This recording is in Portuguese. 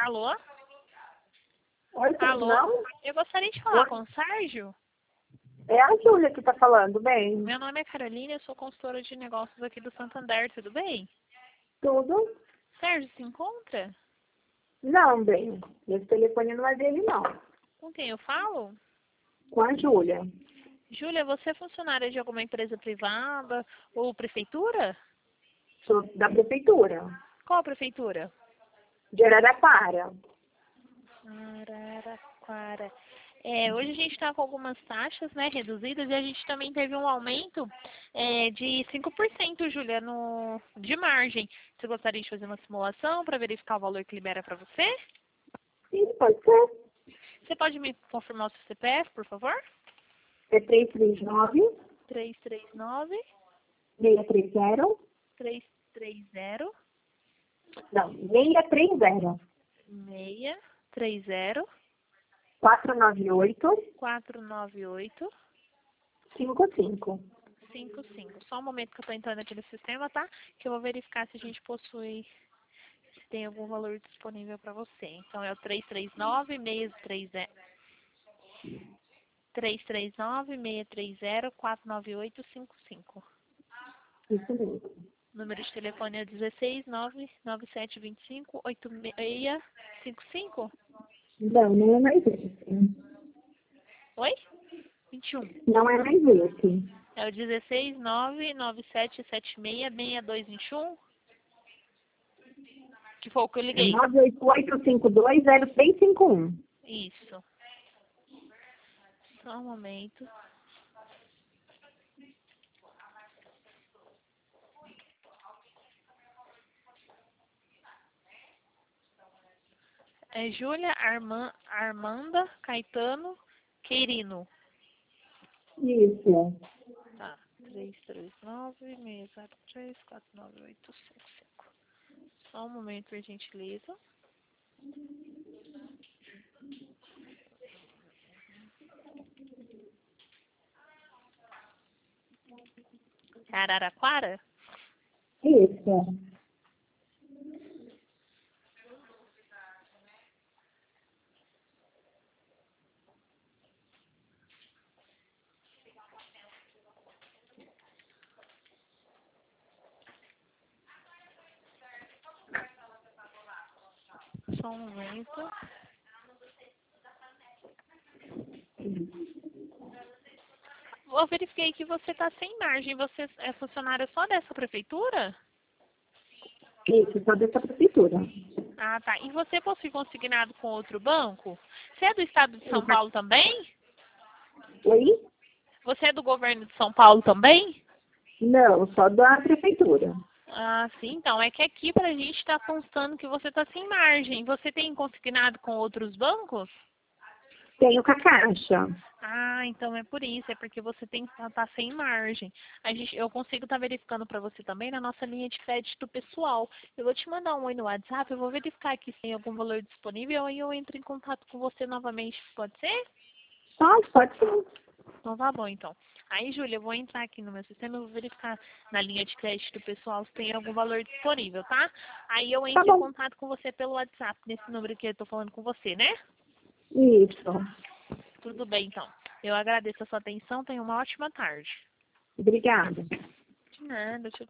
Alô? Oi, tudo Alô? não? Eu gostaria de falar Oi. com o Sérgio. É a Júlia que tá falando, bem? Meu nome é Carolina, eu sou consultora de negócios aqui do Santander, tudo bem? Tudo? Sérgio, se encontra? Não, bem. Esse telefone não é dele, não. Com quem eu falo? Com a Júlia. Júlia, você é funcionária de alguma empresa privada ou prefeitura? Sou da prefeitura, Qual prefeitura? de Araraquara. Araraquara. Hoje a gente está com algumas taxas, né, reduzidas, e a gente também teve um aumento de 5%, Júlia, de margem. Você gostaria de fazer uma simulação para verificar o valor que libera para você? Sim, pode ser. Você pode me confirmar o seu CPF, por favor? É 339 339 630. 330 Não, 630 630 498 498 55. 55. Só um momento que eu estou entrando aqui no sistema, tá? Que eu vou verificar se a gente possui, se tem algum valor disponível para você. Então é o 339 630 498 55. Isso mesmo. Número de telefone é 16 99725 8655. Não, não é mais esse. Oi? 21. Não é mais esse. É o 16 99776 6221. Que foi o que eu É liguei. 988520651. Isso. Só um momento. É Júlia Armanda Caetano Queirino. Isso. Tá. 339-603-49855. Só um momento, por gentileza. É Araraquara? Isso. Só um momento. Eu verifiquei que você está sem margem. Você é funcionário só dessa prefeitura? Isso, só dessa prefeitura. Ah, tá. E você possui consignado com outro banco? Você é do estado de São Paulo também? Oi? Você é do governo de São Paulo também? Não, só da prefeitura. Ah, sim. Então, é que aqui pra gente está constando que você está sem margem. Você tem consignado com outros bancos? Tenho com a Caixa. Ah, então é por isso, é porque você tá sem margem. Eu consigo estar verificando para você também na nossa linha de crédito pessoal. Eu vou te mandar um oi no WhatsApp, eu vou verificar aqui se tem algum valor disponível, aí eu entro em contato com você novamente, pode ser? Pode ser. Então tá bom, então. Aí, Júlia, eu vou entrar aqui no meu sistema e vou verificar na linha de crédito pessoal se tem algum valor disponível, tá? Aí eu Tá entro em bom. contato com você pelo WhatsApp, nesse número que eu tô falando com você, né? Isso. Tudo bem, então. Eu agradeço a sua atenção, tenha uma ótima tarde. Obrigada. De nada, tchau.